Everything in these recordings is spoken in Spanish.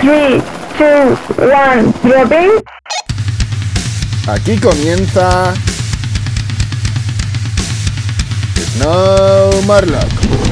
3, 2, 1, dropping. Aquí comienza Snow Morlock.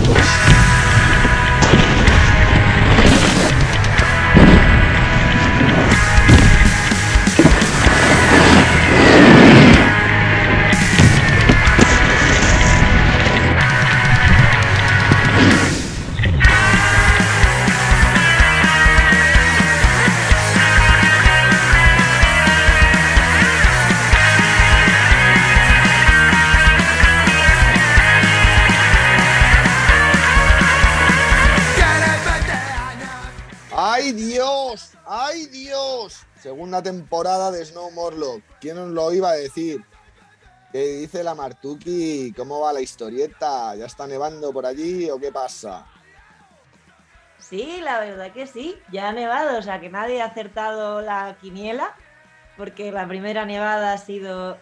¡Ay Dios! ¡Ay Dios! Segunda temporada de Snow Morlock. ¿Quién nos lo iba a decir? ¿Qué dice la Martuki? ¿Cómo va la historieta? ¿Ya está nevando por allí o qué pasa? Sí, la verdad que sí, ya ha nevado, o sea que nadie ha acertado la quiniela, porque la primera nevada ha sido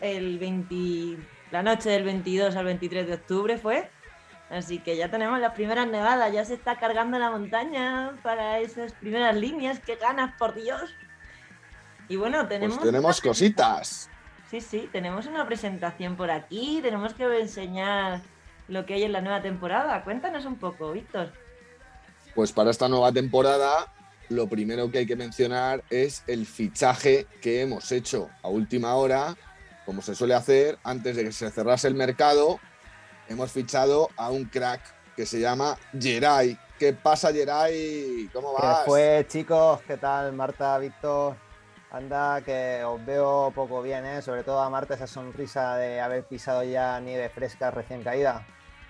la noche del 22 al 23 de octubre fue, así que ya tenemos las primeras nevadas, ya se está cargando la montaña para esas primeras líneas, qué ganas, por Dios. Y bueno, Pues tenemos cositas. Sí, tenemos una presentación por aquí, tenemos que enseñar lo que hay en la nueva temporada, cuéntanos un poco, Víctor. Pues para esta nueva temporada, lo primero que hay que mencionar es el fichaje que hemos hecho a última hora, como se suele hacer, antes de que se cerrase el mercado. Hemos fichado a un crack que se llama Geray. ¿Qué pasa, Geray? ¿Cómo vas? ¿Qué fue, chicos? ¿Qué tal, Marta, Víctor? Anda, que os veo poco bien, ¿eh? Sobre todo a Marta, esa sonrisa de haber pisado ya nieve fresca recién caída.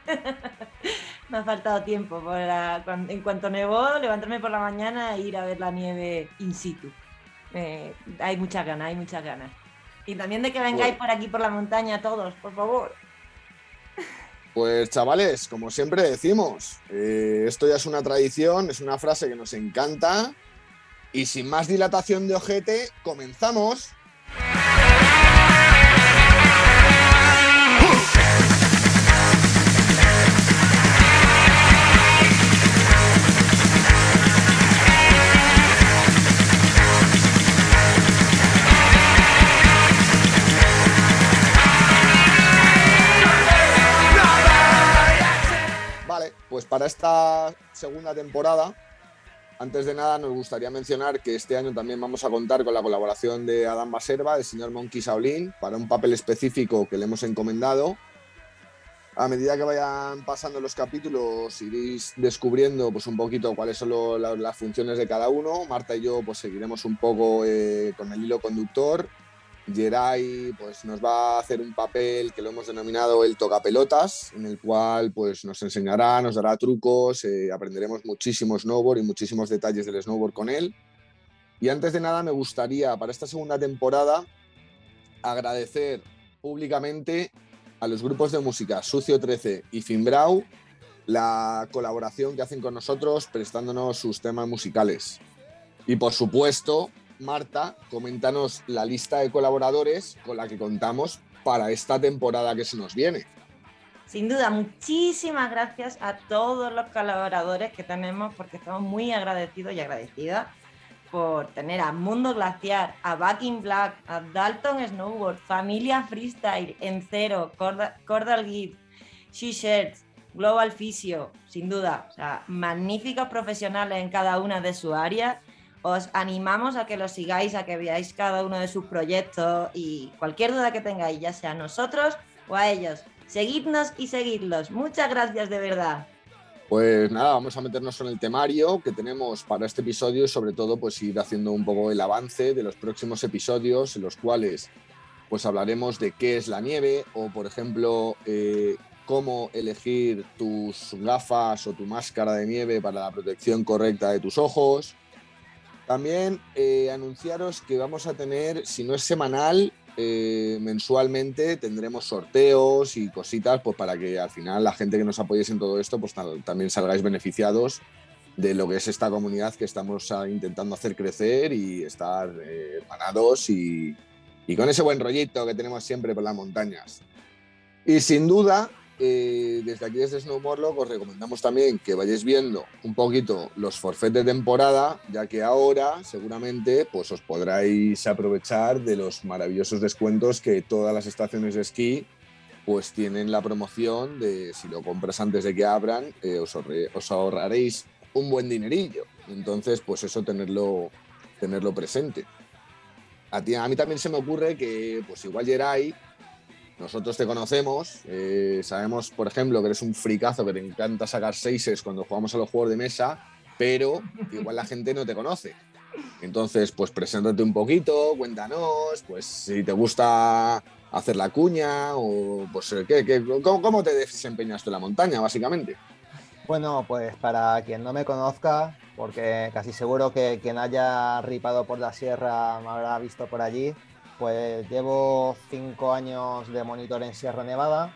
Me ha faltado tiempo en cuanto nevó, levantarme por la mañana e ir a ver la nieve in situ. Hay muchas ganas. Y también de que vengáis por aquí por la montaña todos, por favor. Pues chavales, como siempre decimos, esto ya es una tradición, es una frase que nos encanta. Y sin más dilatación de ojete, comenzamos. Vale, pues para esta segunda temporada, antes de nada nos gustaría mencionar que este año también vamos a contar con la colaboración de Adam Baserva, del señor Monkey Shaolin, para un papel específico que le hemos encomendado. A medida que vayan pasando los capítulos iréis descubriendo pues un poquito cuáles son las funciones de cada uno. Marta y yo pues seguiremos un poco con el hilo conductor. Geray pues nos va a hacer un papel que lo hemos denominado el tocapelotas, en el cual pues nos enseñará, nos dará trucos, aprenderemos muchísimo snowboard y muchísimos detalles del snowboard con él. Y antes de nada me gustaría para esta segunda temporada agradecer públicamente a los grupos de música Sucio 13 y Finbrau la colaboración que hacen con nosotros prestándonos sus temas musicales. Y por supuesto, Marta, coméntanos la lista de colaboradores con la que contamos para esta temporada que se nos viene. Sin duda, muchísimas gracias a todos los colaboradores que tenemos, porque estamos muy agradecidos y agradecidas por tener a Mundo Glaciar, a Back in Black, a Dalton Snowboard, Familia Freestyle, Encero, Cordal Gift, She-Shirts, Global Physio, sin duda, o sea, magníficos profesionales en cada una de sus áreas. Os animamos a que los sigáis, a que veáis cada uno de sus proyectos y cualquier duda que tengáis, ya sea a nosotros o a ellos, seguidnos y seguidlos. Muchas gracias de verdad. Pues nada, vamos a meternos en el temario que tenemos para este episodio y sobre todo pues ir haciendo un poco el avance de los próximos episodios en los cuales pues hablaremos de qué es la nieve o por ejemplo cómo elegir tus gafas o tu máscara de nieve para la protección correcta de tus ojos. También anunciaros que vamos a tener, si no es semanal, mensualmente tendremos sorteos y cositas pues para que al final la gente que nos apoyéis en todo esto pues también salgáis beneficiados de lo que es esta comunidad que estamos intentando hacer crecer y estar hermanados y con ese buen rollito que tenemos siempre por las montañas. Y sin duda, desde aquí, desde Snowmorlock, os recomendamos también que vayáis viendo un poquito los forfaits de temporada, ya que ahora seguramente pues os podráis aprovechar de los maravillosos descuentos que todas las estaciones de esquí pues tienen la promoción de si lo compras antes de que abran, os ahorraréis un buen dinerillo. Entonces, pues eso tenerlo presente. A mí también se me ocurre que, pues igual Geray, nosotros te conocemos, sabemos, por ejemplo, que eres un fricazo, que te encanta sacar seises cuando jugamos a los juegos de mesa, pero igual la gente no te conoce. Entonces, pues preséntate un poquito, cuéntanos, pues si te gusta hacer la cuña o pues ¿cómo te desempeñas tú en la montaña, básicamente? Bueno, pues para quien no me conozca, porque casi seguro que quien haya ripado por la sierra me habrá visto por allí, pues llevo 5 años de monitor en Sierra Nevada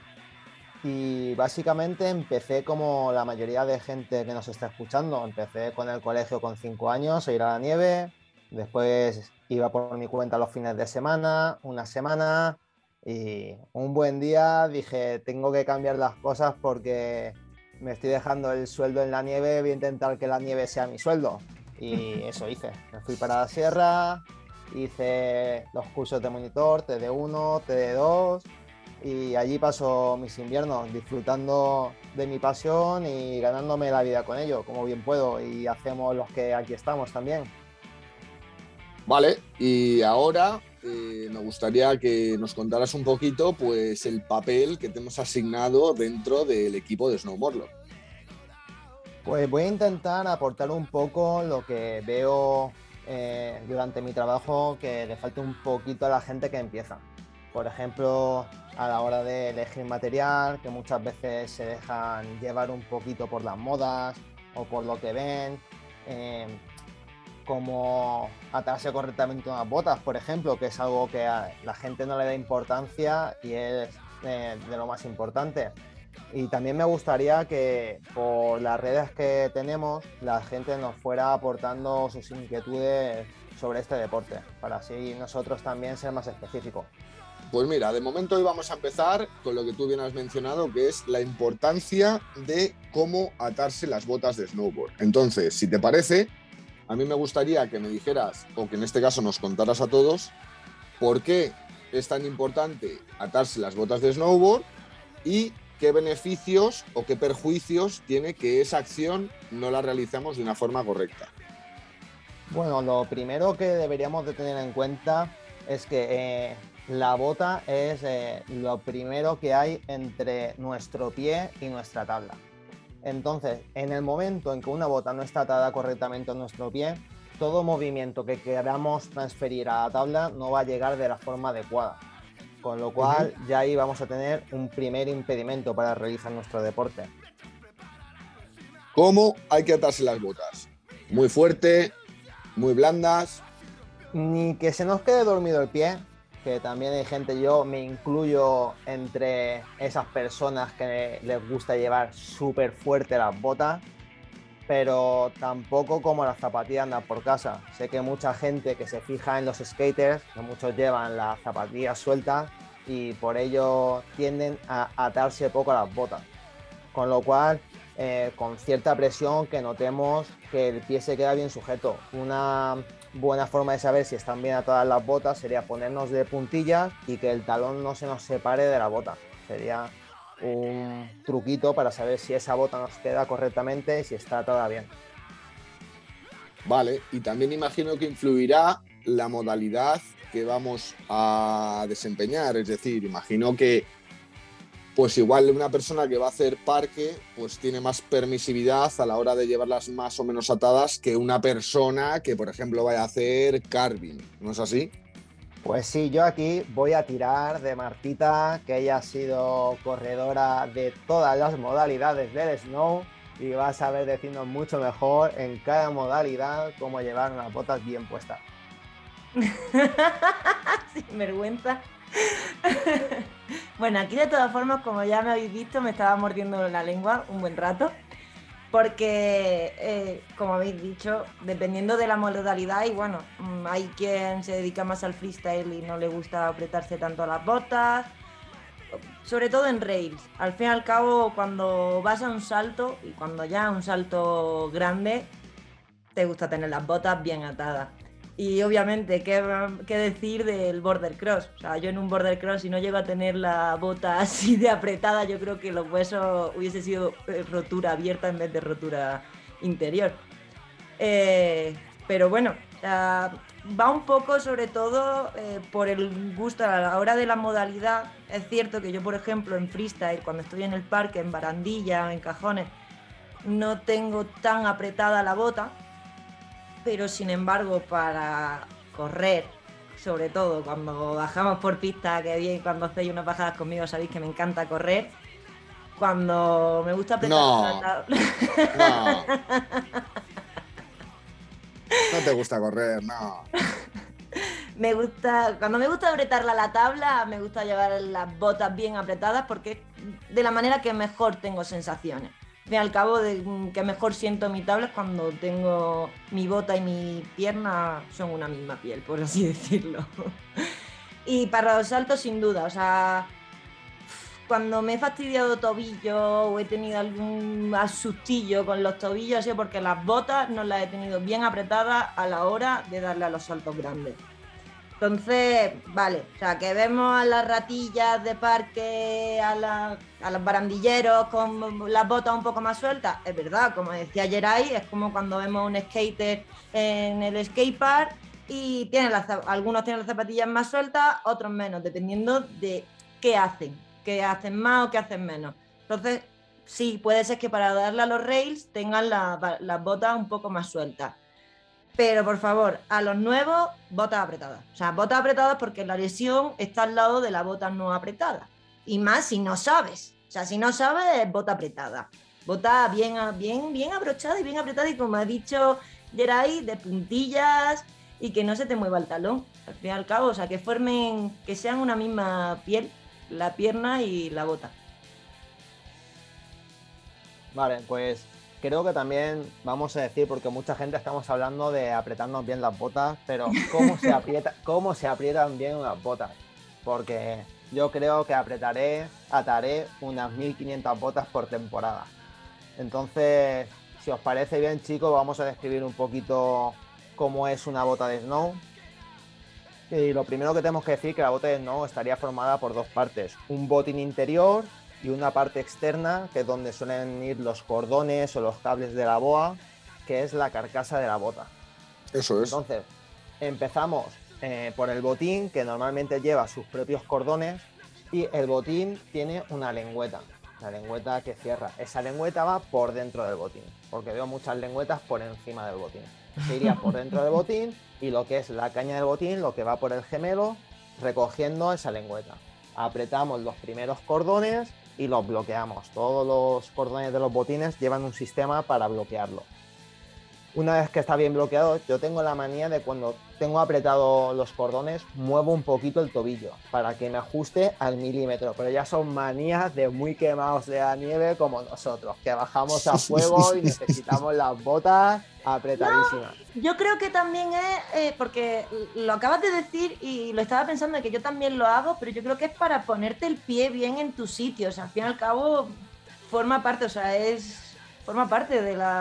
y básicamente empecé como la mayoría de gente que nos está escuchando. Empecé con el colegio con 5 años a ir a la nieve, después iba por mi cuenta los fines de semana, una semana, y un buen día dije, tengo que cambiar las cosas porque me estoy dejando el sueldo en la nieve, voy a intentar que la nieve sea mi sueldo. Y eso hice. Me fui para la sierra, hice los cursos de monitor, TD1, TD2, y allí paso mis inviernos disfrutando de mi pasión y ganándome la vida con ello, como bien puedo. Y hacemos los que aquí estamos también. Vale, y ahora me gustaría que nos contaras un poquito pues el papel que te hemos asignado dentro del equipo de Snowmorlock. Pues voy a intentar aportar un poco lo que veo durante mi trabajo que le falta un poquito a la gente que empieza. Por ejemplo, a la hora de elegir material, que muchas veces se dejan llevar un poquito por las modas o por lo que ven. Como atarse correctamente unas botas, por ejemplo, que es algo que a la gente no le da importancia y es de lo más importante. Y también me gustaría que por las redes que tenemos la gente nos fuera aportando sus inquietudes sobre este deporte, para así nosotros también ser más específicos. Pues mira, de momento hoy vamos a empezar con lo que tú bien has mencionado, que es la importancia de cómo atarse las botas de snowboard. Entonces, si te parece, a mí me gustaría que me dijeras, o que en este caso nos contaras a todos, por qué es tan importante atarse las botas de snowboard y qué beneficios o qué perjuicios tiene que esa acción no la realicemos de una forma correcta. Bueno, lo primero que deberíamos de tener en cuenta es que la bota es lo primero que hay entre nuestro pie y nuestra tabla. Entonces, en el momento en que una bota no está atada correctamente a nuestro pie, todo movimiento que queramos transferir a la tabla no va a llegar de la forma adecuada. Con lo cual, ya ahí vamos a tener un primer impedimento para realizar nuestro deporte. ¿Cómo hay que atarse las botas? ¿Muy fuerte? ¿Muy blandas? Ni que se nos quede dormido el pie, que también hay gente, yo me incluyo entre esas personas que les gusta llevar súper fuerte las botas, pero tampoco como las zapatillas andar por casa. Sé que mucha gente que se fija en los skaters, que muchos llevan las zapatillas sueltas y por ello tienden a atarse poco a las botas. Con lo cual, con cierta presión que notemos que el pie se queda bien sujeto. Una buena forma de saber si están bien atadas las botas sería ponernos de puntillas y que el talón no se nos separe de la bota. Sería un truquito para saber si esa bota nos queda correctamente y si está atada bien. Vale, y también imagino que influirá la modalidad que vamos a desempeñar, es decir, imagino que pues igual una persona que va a hacer parque pues tiene más permisividad a la hora de llevarlas más o menos atadas que una persona que, por ejemplo, vaya a hacer carving, ¿no es así? Pues sí, yo aquí voy a tirar de Martita, que ella ha sido corredora de todas las modalidades del snow y va a saber decirnos mucho mejor en cada modalidad cómo llevar unas botas bien puestas. Sin vergüenza. Bueno, aquí de todas formas, como ya me habéis visto, me estaba mordiendo la lengua un buen rato, porque, como habéis dicho, dependiendo de la modalidad, y bueno, hay quien se dedica más al freestyle y no le gusta apretarse tanto las botas, sobre todo en rails. Al fin y al cabo, cuando vas a un salto, y cuando ya un salto grande, te gusta tener las botas bien atadas. Y obviamente, ¿qué decir del border cross? O sea, yo en un border cross, si no llego a tener la bota así de apretada, yo creo que los huesos hubiese sido rotura abierta en vez de rotura interior. Pero bueno, va un poco sobre todo por el gusto a la hora de la modalidad. Es cierto que yo, por ejemplo, en freestyle, cuando estoy en el parque, en barandilla, en cajones, no tengo tan apretada la bota, pero sin embargo para correr, sobre todo cuando bajamos por pista, que bien, cuando hacéis unas bajadas conmigo sabéis que me encanta correr, cuando me gusta apretar No, la no, no te gusta correr, no. cuando me gusta apretarla a la tabla, me gusta llevar las botas bien apretadas porque es de la manera que mejor tengo sensaciones. Al fin y al cabo, que mejor siento mi tabla es cuando tengo mi bota y mi pierna son una misma piel, por así decirlo. Y para los saltos, sin duda, o sea, cuando me he fastidiado tobillo o he tenido algún asustillo con los tobillos, ha sido porque las botas no las he tenido bien apretadas a la hora de darle a los saltos grandes. Entonces, vale, o sea, que vemos a las ratillas de parque, a los barandilleros con las botas un poco más sueltas, es verdad, como decía Geray, es como cuando vemos a un skater en el skatepark y algunos tienen las zapatillas más sueltas, otros menos, dependiendo de qué hacen más o qué hacen menos. Entonces, sí, puede ser que para darle a los rails tengan las botas un poco más sueltas. Pero por favor, a los nuevos, botas apretadas. O sea, botas apretadas porque la lesión está al lado de la bota no apretada. Y más si no sabes. O sea, si no sabes, bota apretada. Bota bien abrochada y bien apretada. Y como ha dicho Geray, de puntillas y que no se te mueva el talón. Al fin y al cabo, o sea, que sean una misma piel, la pierna y la bota. Vale, pues creo que también vamos a decir, porque mucha gente estamos hablando de apretarnos bien las botas, pero cómo se aprietan bien las botas. Porque yo creo que ataré unas 1500 botas por temporada. Entonces, si os parece bien, chicos, vamos a describir un poquito cómo es una bota de snow. Y lo primero que tenemos que decir es que la bota de snow estaría formada por dos partes, un botín interior y una parte externa, que es donde suelen ir los cordones o los cables de la boa, que es la carcasa de la bota. Eso es. Entonces, empezamos por el botín, que normalmente lleva sus propios cordones, y el botín tiene una lengüeta, la lengüeta que cierra. Esa lengüeta va por dentro del botín, porque veo muchas lengüetas por encima del botín. Se iría por dentro del botín, y lo que es la caña del botín, lo que va por el gemelo, recogiendo esa lengüeta. Apretamos los primeros cordones y los bloqueamos. Todos los cordones de los botines llevan un sistema para bloquearlo. Una vez que está bien bloqueado, yo tengo la manía de cuando tengo apretado los cordones, muevo un poquito el tobillo para que me ajuste al milímetro, pero ya son manías de muy quemados de la nieve como nosotros, que bajamos a fuego y necesitamos las botas apretadísimas. No, yo creo que también es, porque lo acabas de decir y lo estaba pensando de que yo también lo hago, pero yo creo que es para ponerte el pie bien en tu sitio, o sea, al fin y al cabo forma parte, o sea, forma parte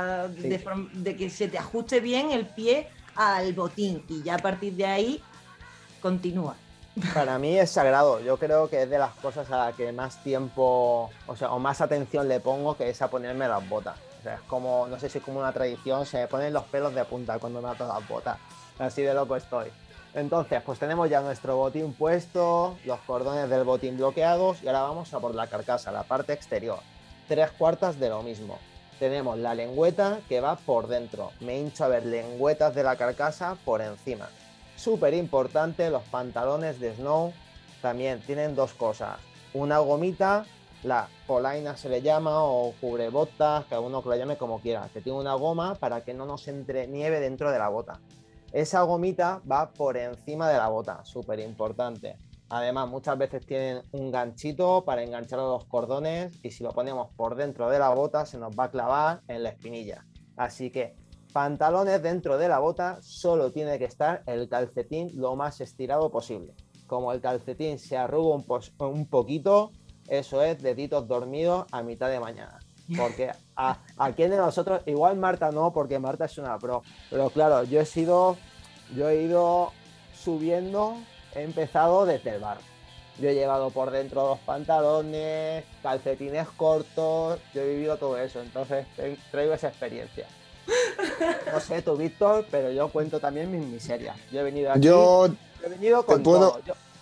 de que se te ajuste bien el pie al botín y ya a partir de ahí continúa. Para mí es sagrado, yo creo que es de las cosas a las que más tiempo, o más atención le pongo, que es a ponerme las botas. O sea, es como, no sé si es como una tradición, se me ponen los pelos de punta cuando me ato las botas, así de loco estoy. Entonces, pues tenemos ya nuestro botín puesto, los cordones del botín bloqueados y ahora vamos a por la carcasa, la parte exterior. 3/4 de lo mismo. Tenemos la lengüeta que va por dentro. Me hincho a ver lengüetas de la carcasa por encima. Súper importante, los pantalones de snow también tienen dos cosas. Una gomita, la polaina se le llama, o cubrebotas, cada uno que lo llame como quiera, que tiene una goma para que no nos entre nieve dentro de la bota. Esa gomita va por encima de la bota, súper importante. Además, muchas veces tienen un ganchito para enganchar a los cordones y si lo ponemos por dentro de la bota se nos va a clavar en la espinilla. Así que pantalones dentro de la bota, solo tiene que estar el calcetín lo más estirado posible. Como el calcetín se arruga un poquito, eso es deditos dormidos a mitad de mañana. Porque a quién de nosotros, igual Marta no, porque Marta es una pro, pero claro, yo he ido subiendo, he empezado desde el bar. Yo he llevado por dentro 2 pantalones, calcetines cortos, yo he vivido todo eso, entonces traigo esa experiencia. No sé tú, Víctor, pero yo cuento también mis miserias. Yo he venido aquí, he venido con todo.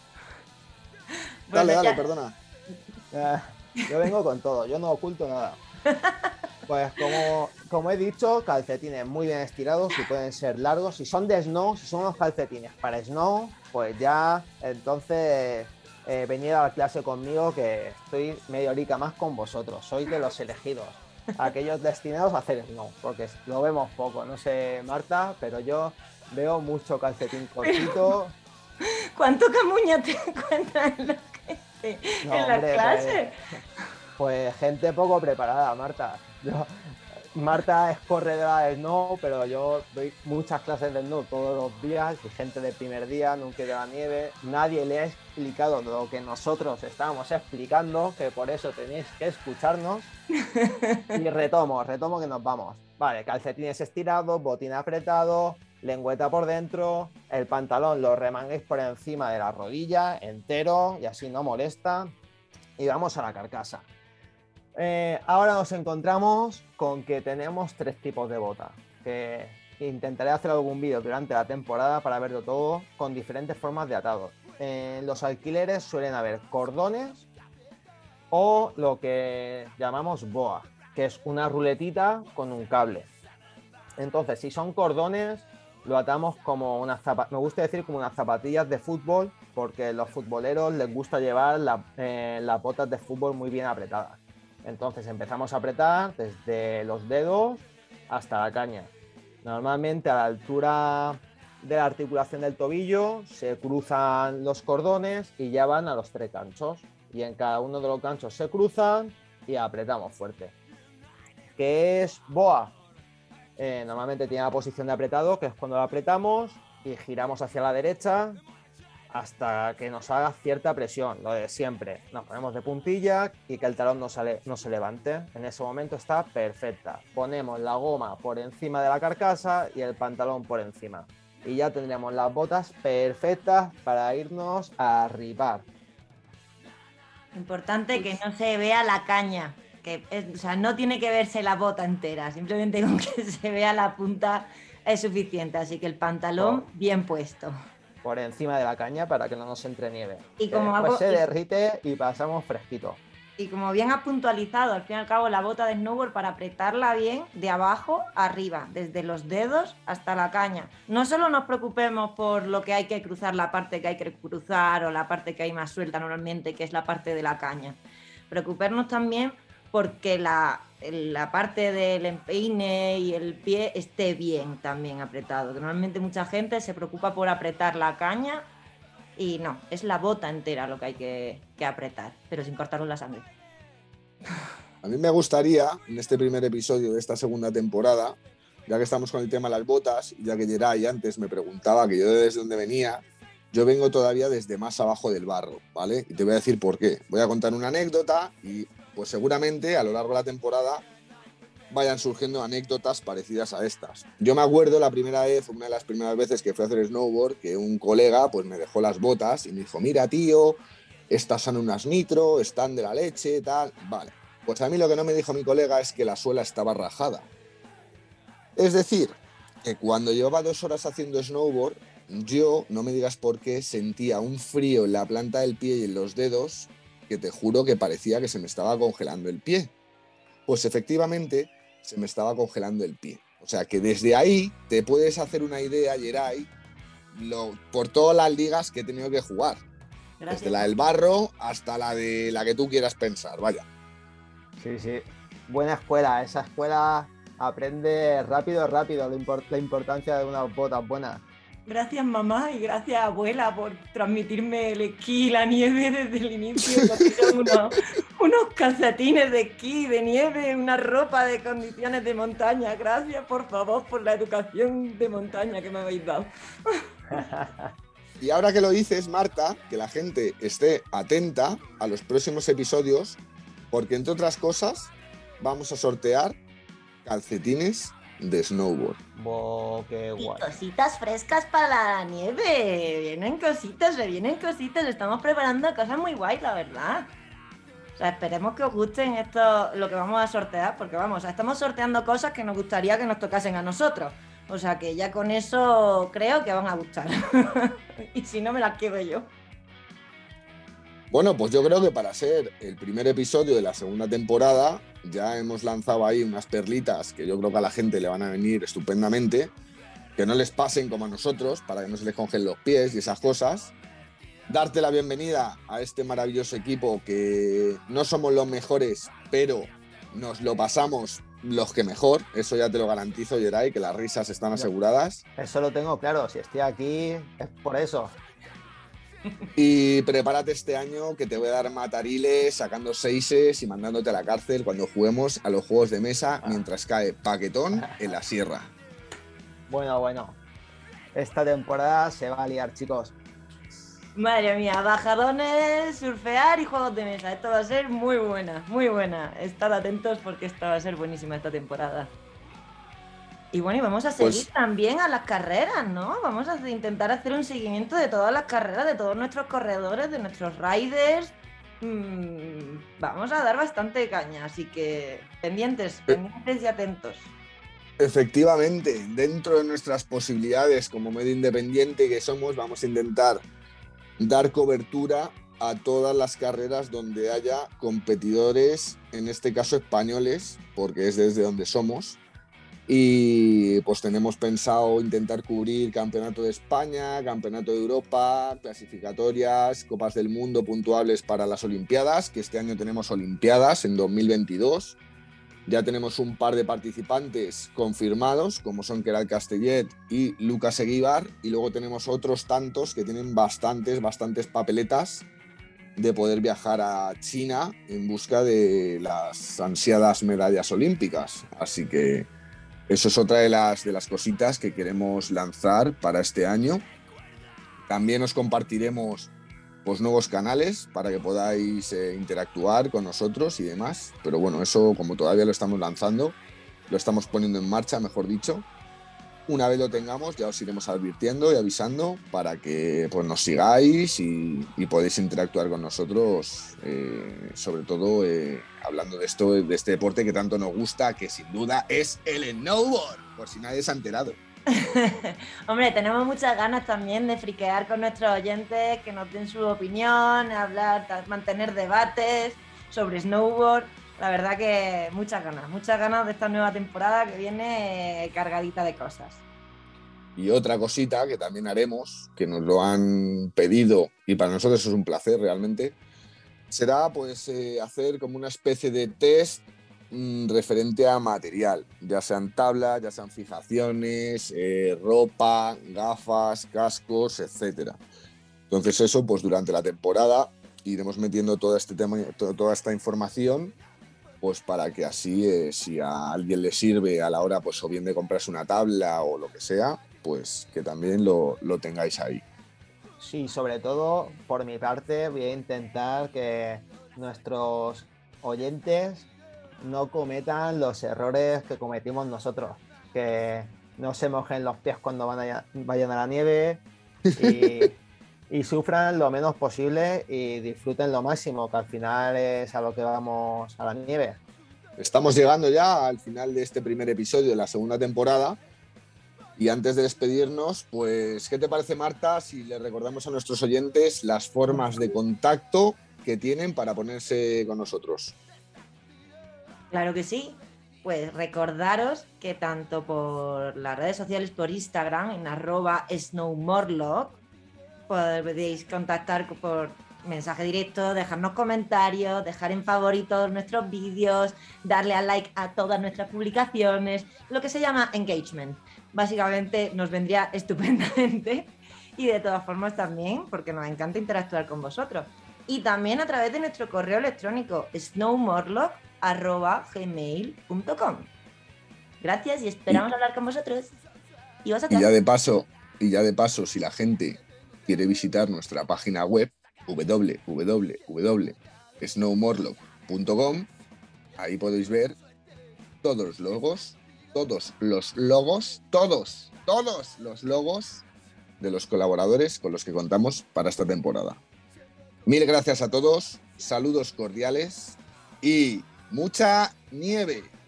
Dale, perdona. Yo vengo con todo, yo no oculto nada. Pues como he dicho, calcetines muy bien estirados y pueden ser largos. Si son de snow, si son unos calcetines para snow, pues ya entonces venid a la clase conmigo, que estoy media horica más con vosotros. Soy de los elegidos, aquellos destinados a hacer snow, porque lo vemos poco. No sé, Marta, pero yo veo mucho calcetín cortito. ¿Cuánto camuña te encuentras en la clase? Pues gente poco preparada, Marta. Marta es corredora de snow, pero yo doy muchas clases de snow todos los días, y gente de primer día, nunca de la nieve. Nadie le ha explicado lo que nosotros estábamos explicando, que por eso tenéis que escucharnos. Y retomo que nos vamos. Vale, calcetines estirados, botín apretado, lengüeta por dentro, el pantalón lo remanguéis por encima de la rodilla, entero, y así no molesta. Y vamos a la carcasa. Ahora nos encontramos con que tenemos 3 tipos de botas, que intentaré hacer algún vídeo durante la temporada para verlo todo con diferentes formas de atado. En los alquileres suelen haber cordones o lo que llamamos boa, que es una ruletita con un cable. Entonces, si son cordones, lo atamos como me gusta decir como unas zapatillas de fútbol, porque a los futboleros les gusta llevar las botas de fútbol muy bien apretadas. Entonces empezamos a apretar desde los dedos hasta la caña. Normalmente a la altura de la articulación del tobillo se cruzan los cordones y ya van a los 3 ganchos. Y en cada uno de los ganchos se cruzan y apretamos fuerte. ¿Qué es boa? Normalmente tiene la posición de apretado, que es cuando lo apretamos y giramos hacia la derecha hasta que nos haga cierta presión, lo de siempre. Nos ponemos de puntilla y que el talón no se levante. En ese momento está perfecta. Ponemos la goma por encima de la carcasa y el pantalón por encima. Y ya tendremos las botas perfectas para irnos a ripar. Importante que no se vea la caña. O sea, no tiene que verse la bota entera. Simplemente con que se vea la punta es suficiente. Así que el pantalón bien puesto. Por encima de la caña para que no nos entre nieve. Y como después se derrite y pasamos fresquito. Y como bien has puntualizado, al fin y al cabo la bota de snowboard, para apretarla bien de abajo arriba, desde los dedos hasta la caña. No solo nos preocupemos por lo que hay que cruzar, la parte que hay que cruzar o la parte que hay más suelta normalmente, que es la parte de la caña. Preocuparnos también porque la parte del empeine y el pie esté bien también apretado. Que normalmente mucha gente se preocupa por apretar la caña y no, es la bota entera lo que hay que apretar, pero sin cortaros la sangre. A mí me gustaría, en este primer episodio de esta segunda temporada, ya que estamos con el tema de las botas, ya que Geray antes me preguntaba que yo desde dónde venía, yo vengo todavía desde más abajo del barro, ¿vale? Y te voy a decir por qué. Voy a contar una anécdota y pues seguramente a lo largo de la temporada vayan surgiendo anécdotas parecidas a estas. Yo me acuerdo una de las primeras veces que fui a hacer snowboard, que un colega pues me dejó las botas y me dijo, mira tío, estas son unas nitro, están de la leche, tal. Vale, pues a mí lo que no me dijo mi colega es que la suela estaba rajada. Es decir, que cuando llevaba 2 horas haciendo snowboard, yo, no me digas por qué, sentía un frío en la planta del pie y en los dedos que te juro que parecía que se me estaba congelando el pie. Pues efectivamente se me estaba congelando el pie. O sea que desde ahí te puedes hacer una idea, Geray, por todas las ligas que he tenido que jugar. Gracias. Desde la del barro hasta la de la que tú quieras pensar, vaya. Sí, sí. Buena escuela. Esa escuela aprende rápido, la importancia de unas botas buenas. Gracias mamá y gracias abuela por transmitirme el esquí y la nieve desde el inicio. unos calcetines de esquí, de nieve, una ropa de condiciones de montaña. Gracias por favor por la educación de montaña que me habéis dado. Y ahora que lo dices, Marta, que la gente esté atenta a los próximos episodios, porque entre otras cosas vamos a sortear calcetines de snowboard. Qué Y guay. cositas frescas para la nieve. Vienen cositas, se vienen cositas. Estamos preparando cosas muy guays, la verdad. O sea, esperemos que os gusten esto, lo que vamos a sortear, porque vamos, estamos sorteando cosas que nos gustaría que nos tocasen a nosotros. O sea que ya con eso creo que van a gustar. Y si no, me las quedo yo. Bueno, pues yo creo que para ser el primer episodio de la segunda temporada ya hemos lanzado ahí unas perlitas que yo creo que a la gente le van a venir estupendamente, que no les pasen como a nosotros, para que no se les congelen los pies y esas cosas. Darte la bienvenida a este maravilloso equipo que no somos los mejores, pero nos lo pasamos los que mejor, eso ya te lo garantizo, Geray, que las risas están aseguradas. Eso lo tengo claro, si estoy aquí es por eso. Y prepárate este año que te voy a dar matariles, sacando seises y mandándote a la cárcel cuando juguemos a los juegos de mesa mientras cae paquetón en la sierra. Bueno. Esta temporada se va a liar, chicos. Madre mía, bajadones, surfear y juegos de mesa. Esto va a ser muy buena, muy buena. Estad atentos porque esta va a ser buenísima esta temporada. Y bueno, y vamos a seguir Pues- también a las carreras, ¿no? Vamos a intentar hacer un seguimiento de todas las carreras, de todos nuestros corredores, de nuestros riders. Vamos a dar bastante caña, así que pendientes y atentos. Efectivamente, dentro de nuestras posibilidades como medio independiente que somos, vamos a intentar dar cobertura a todas las carreras donde haya competidores, en este caso españoles, porque es desde donde somos. Y pues tenemos pensado intentar cubrir Campeonato de España, Campeonato de Europa, clasificatorias, Copas del Mundo puntuables para las Olimpiadas, que este año tenemos Olimpiadas en 2022. Ya tenemos un par de participantes confirmados, como son Keral Castellet y Lucas Eguíbar, y luego tenemos otros tantos que tienen bastantes papeletas de poder viajar a China en busca de las ansiadas medallas olímpicas. Así que eso es otra de las cositas que queremos lanzar para este año. También os compartiremos pues, nuevos canales para que podáis interactuar con nosotros y demás. Pero bueno, eso como todavía lo estamos lanzando, lo estamos poniendo en marcha, mejor dicho. Una vez lo tengamos, ya os iremos advirtiendo y avisando para que pues, nos sigáis y podéis interactuar con nosotros, sobre todo hablando de esto, de este deporte que tanto nos gusta, que sin duda es el snowboard, por si nadie se ha enterado. Hombre, tenemos muchas ganas también de friquear con nuestros oyentes, que nos den su opinión, hablar, mantener debates sobre snowboard. La verdad que muchas ganas de esta nueva temporada que viene cargadita de cosas. Y otra cosita que también haremos, que nos lo han pedido y para nosotros es un placer realmente, será pues hacer como una especie de test referente a material, ya sean tablas, ya sean fijaciones, ropa, gafas, cascos, etcétera. Entonces eso, pues durante la temporada iremos metiendo todo este tema, toda esta información, pues para que así, si a alguien le sirve a la hora, pues o bien de comprarse una tabla o lo que sea, pues que también lo tengáis ahí. Sí, sobre todo, por mi parte, voy a intentar que nuestros oyentes no cometan los errores que cometimos nosotros, que no se mojen los pies cuando vayan a la nieve y sufran lo menos posible y disfruten lo máximo, que al final es a lo que vamos a la nieve. Estamos llegando ya al final de este primer episodio de la segunda temporada. Y antes de despedirnos, pues, ¿qué te parece, Marta, si le recordamos a nuestros oyentes las formas de contacto que tienen para ponerse con nosotros? Claro que sí. Pues recordaros que tanto por las redes sociales, por Instagram, en @snowmorlock, podéis contactar por mensaje directo, dejarnos comentarios, dejar en favoritos nuestros vídeos, darle a like a todas nuestras publicaciones, lo que se llama engagement. Básicamente nos vendría estupendamente y de todas formas también, porque nos encanta interactuar con vosotros. Y también a través de nuestro correo electrónico snowmorlock@gmail.com. Gracias y esperamos hablar con vosotros. Y vosotras. Y ya de paso, si la gente quiere visitar nuestra página web www.snowmorlock.com, ahí podéis ver todos los logos de los colaboradores con los que contamos para esta temporada. Mil gracias a todos, saludos cordiales y mucha nieve.